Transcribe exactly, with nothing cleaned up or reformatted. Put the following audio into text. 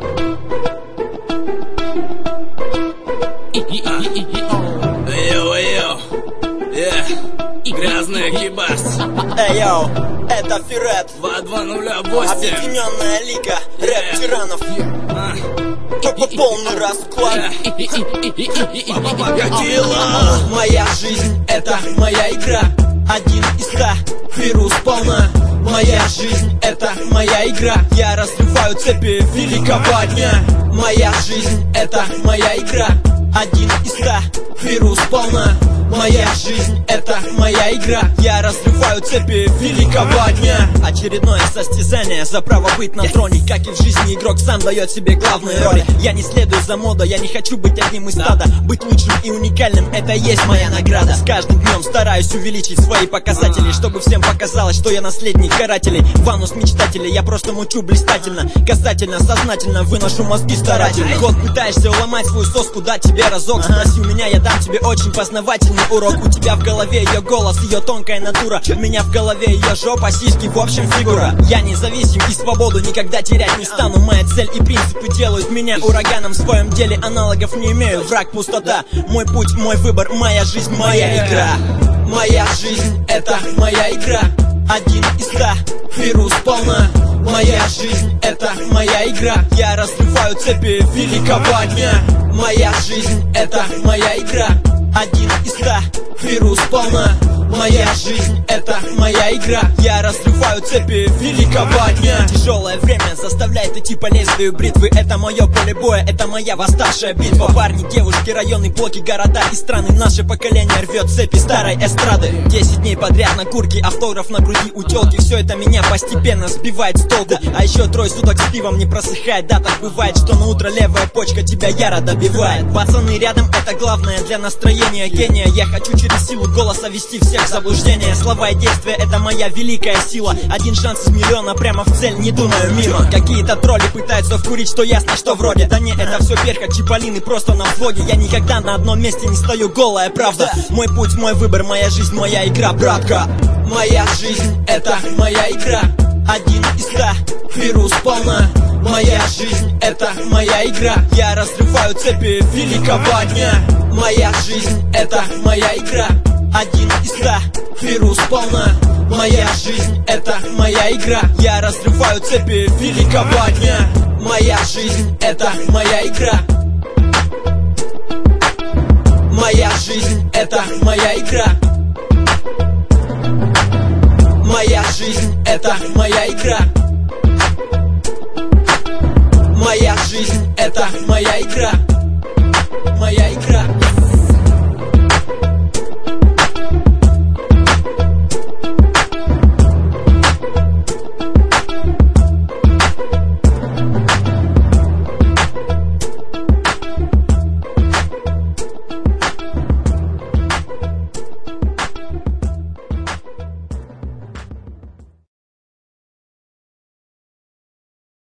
Йо-йо, грязный экибас. Эй, йоу, это Фирет, два два ноль восемь. объединенная лига рэп-тиранов. Только полный расклад. Покатила. Моя жизнь — это моя игра. Один из ста, Фирус полна. Моя жизнь — это моя игра. Я разрываю цепи великого дня. Моя жизнь — это моя игра. Один из ста, Фирус полна. Моя жизнь — это моя игра. Я разрываю цепи великого дня. Очередное состязание за право быть на троне. Как и в жизни, игрок сам дает себе главные роли. Я не следую за модой, я не хочу быть одним из стада. Быть лучшим и уникальным — это и есть моя награда. С каждым днем стараюсь увеличить свои показатели, чтобы всем показалось, что я наследник карателей. Ванус мечтателей, я просто мучу блистательно. Касательно, сознательно выношу мозги старательно. Год пытаешься уломать свою соску, дать тебе разок. Спроси у меня, я дам тебе очень познавательный урок. У тебя в голове ее голос, ее тонкая натура. У меня в голове ее жопа, сиськи, в общем фигура. Я независим и свободу никогда терять не стану. Моя цель и принципы делают меня ураганом. В своем деле аналогов не имею, враг пустота. Мой путь, мой выбор, моя жизнь, моя игра. Моя жизнь — это моя игра. Один из ста, Фирус полна. Моя жизнь — это моя игра. Я разрываю цепи великого дня. Моя жизнь — это моя игра. Один из ста, Фирус полна. Моя жизнь — это моя игра. Я разрываю цепи великого дня. Тяжелое время заставляет идти по лезвию бритвы. Это мое поле боя, это моя восставшая битва. Парни, девушки, районы, блоки, города и страны. Наше поколение рвет цепи старой эстрады. Десять дней подряд на курке, автограф на груди у тёлки. Все это меня постепенно сбивает с толку. А еще трое суток с пивом не просыхает. Да, так бывает, что на утро левая почка тебя яро добивает. Пацаны рядом — это главное для настроения гения. Я хочу через силу голоса вести всех в заблуждение. Слова и действия — это моя великая сила. Один шанс из миллиона, прямо в цель, не думаю мимо. Какие-то тролли пытаются вкурить, что ясно, что вроде. Да не, это все перхоть, чиполлины просто на взводе. Я никогда на одном месте не стою, голая правда. Мой путь, мой выбор, моя жизнь, моя игра, братка. Моя жизнь — это моя игра. Один из ста, Фирус полна. Моя жизнь — это моя игра. Я разрываю цепи великого дня. Моя жизнь — это моя игра. Один из ста, Фирус полна. Моя жизнь — это моя игра. Я разрываю цепи великого дня. Моя жизнь — это моя игра. Моя жизнь — это моя игра. Моя жизнь — это моя игра. Моя жизнь — это моя игра.